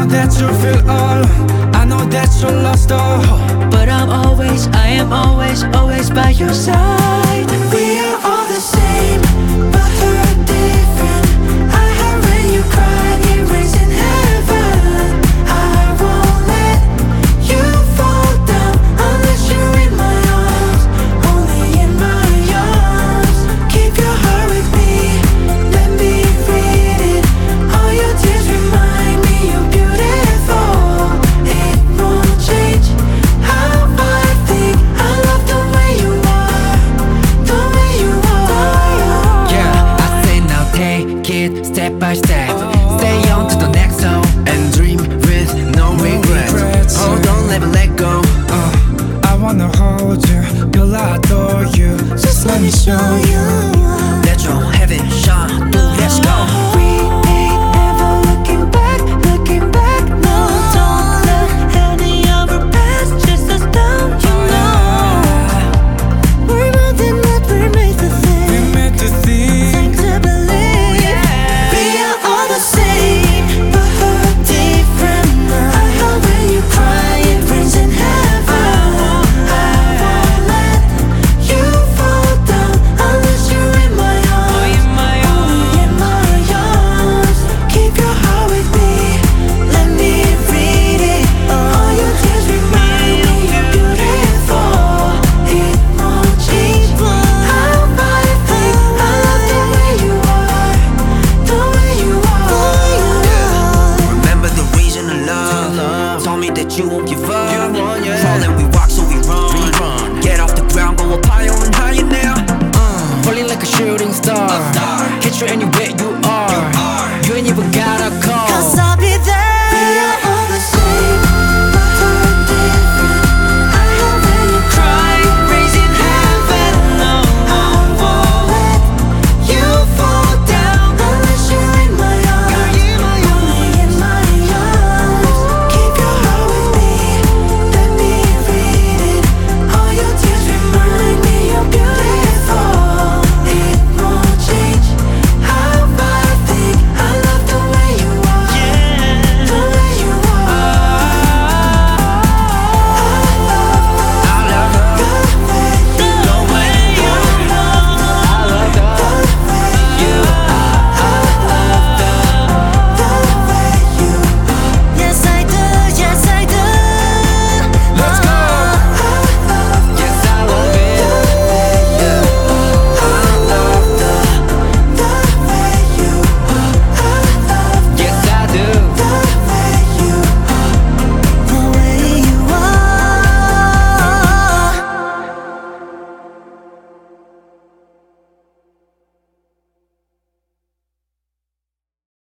know that you feel all, I know that you lost all hope, but I am always, always by your side. We are all the same, but hurt different. I heard when you cried, it rains in heaven. I won't let you fall down unless you're in my arms, only in my arms. Keep your heart with me, let me read it. All your tears remind me you're beautiful. It won't change how I think. I love the way you are, the way you are. Yeah, I say now take it step by step. Stay on to the next song and dream with no regrets. Hold on, never let go. I wanna hold you, girl, I adore you. Just let me show you. Let your heaven shine, let's go. We ain't ever looking back, looking back. No, don't let any of our past chase us down. You know we're more than what we're made to We think. meant to think. To believe we are all the same, but hurt different. I heard when you cry, it rains in heaven. I won't let you fall down unless you're in my arms, only in my arms. Keep your heart with me, let me read it. All your tears remind me you're beautiful. It won't change how I think. I love the way you are, the way you are. Remember the reason of love. Told me that you won't